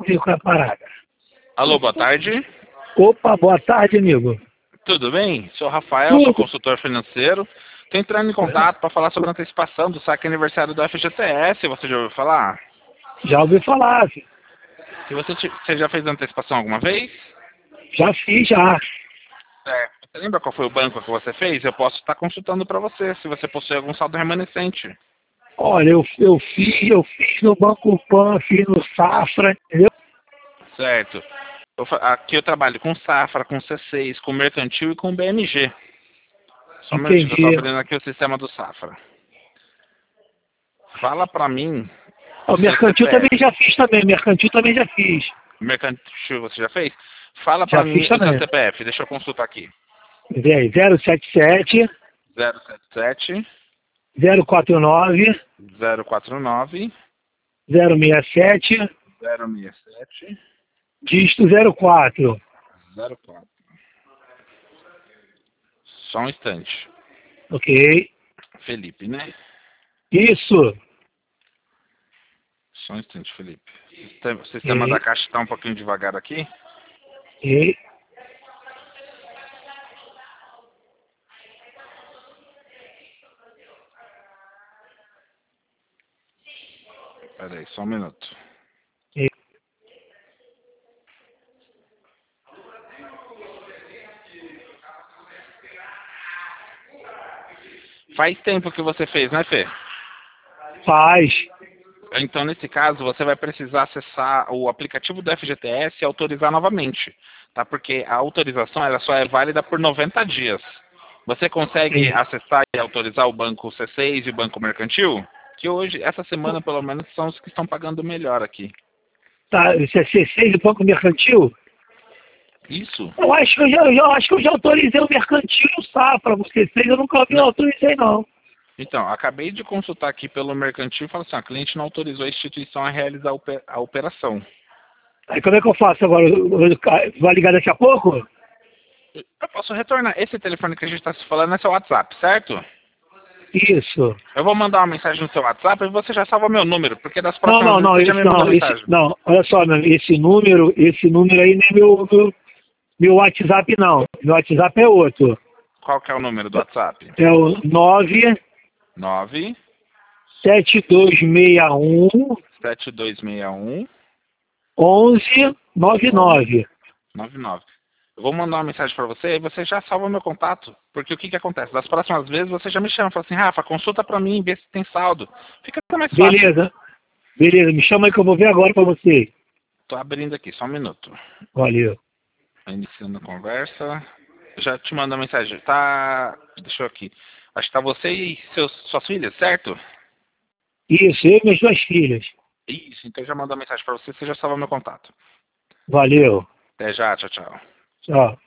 ver qual é a parada. Alô, boa tarde. Opa, boa tarde, amigo. Tudo bem? Sou o Rafael, sou Tudo. consultor financeiro. Estou entrando em contato para falar sobre a antecipação do saque aniversário do FGTS. Você já ouviu falar? Já ouvi falar, filho. Se você já fez antecipação alguma vez? Já fiz, já. Você lembra qual foi o banco que você fez? Eu posso estar consultando para você, se você possui algum saldo remanescente. Olha, eu fiz no Banco Pan, fiz no Safra, entendeu? Certo. Aqui eu trabalho com Safra, com C6, com Mercantil e com BMG. Só um minutinho que eu estou Entendi. abrindo aqui o sistema do Safra. Fala para mim O o seu Mercantil também CPF. já fiz também, Mercantil também já fiz. Mercantil você já fez? Fala Já para mim fiz o seu também. CPF, deixa eu consultar aqui. Vê aí, 077 077 049 049 067 067 dígito 04. 04. Só um instante. Ok. Felipe, né? Isso. Só um instante, Felipe. O sistema da Ok. Caixa está um pouquinho devagar aqui. Ok. Espera aí, só um minuto. Faz tempo que você fez, né, Fê? Faz. Então, nesse caso, você vai precisar acessar o aplicativo do FGTS e autorizar novamente, tá? Porque a autorização ela só é válida por 90 dias. Você consegue Entendi. acessar e autorizar o Banco C6 e o Banco Mercantil? Que hoje, essa semana, pelo menos, são os que estão pagando melhor aqui. Tá, esse é C6 do Banco Mercantil? Isso? Eu acho que eu já autorizei o Mercantil e o Safra. O C6 eu nunca vi, eu Não. autorizei, não. Então, acabei de consultar aqui pelo Mercantil e falou assim, a cliente não autorizou a instituição a realizar a operação. Aí como é que eu faço agora? Vai ligar daqui a pouco? Eu posso retornar. Esse telefone que a gente está se falando é seu WhatsApp, certo? Isso. Eu vou mandar uma mensagem no seu WhatsApp e você já salva meu número, porque das Não, próximas não, vezes não, você já esse me manda não, esse mensagem. não. Olha só, meu, esse número aí não é meu WhatsApp, não. Meu WhatsApp é outro. Qual que é o número do WhatsApp? É o 9 97261 7261 1199. 1199. Eu vou mandar uma mensagem para você e você já salva meu contato. Porque o que que acontece? Das próximas vezes você já me chama, fala assim, Rafa, consulta para mim, vê se tem saldo. Fica até mais fácil. Beleza. Beleza, me chama aí que eu vou ver agora pra você. Tô abrindo aqui, só um minuto. Valeu. Tá iniciando a conversa. Já te mando a mensagem. Tá. Deixa eu aqui. Acho que tá você e suas filhas, certo? Isso, eu e minhas duas filhas. Isso, então eu já mando a mensagem para você, você já salva meu contato. Valeu. Até já, tchau, tchau. Tchau.